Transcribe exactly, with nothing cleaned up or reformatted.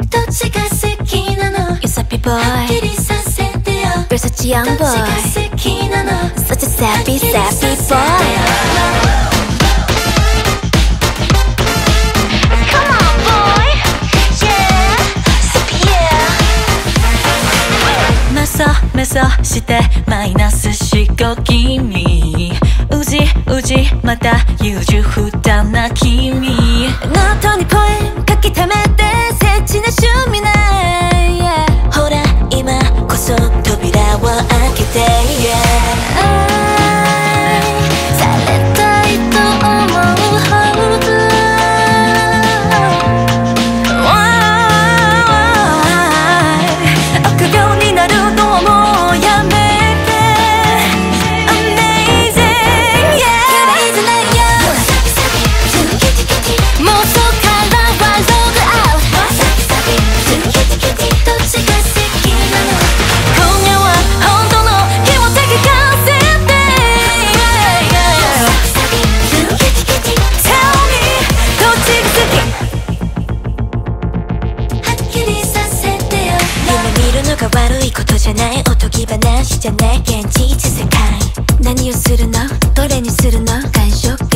どっちが好きなの You sappy boy はっきりさせてよ You're such a young どっちが boy 好きなの Such a sappy sappy boy Come on boy Yeah Sappy yeah メソメソしてマイナス思考君うじうじまた優柔不断な君ノートに声書き溜めてセチな趣味ね、yeah、ほら今こそ扉を開けて、yeah、愛されたいと思うはず臆病になるのもやめて Amazing yeah 揺れないよ妄想からはログアウトどっちが好きなの今夜は本当の気持ち聞かせて Tell me どっちが好きはっきりさせてよ夢見るのが悪いことじゃないおとぎ話じゃない現実世界何をするのどれにするの感触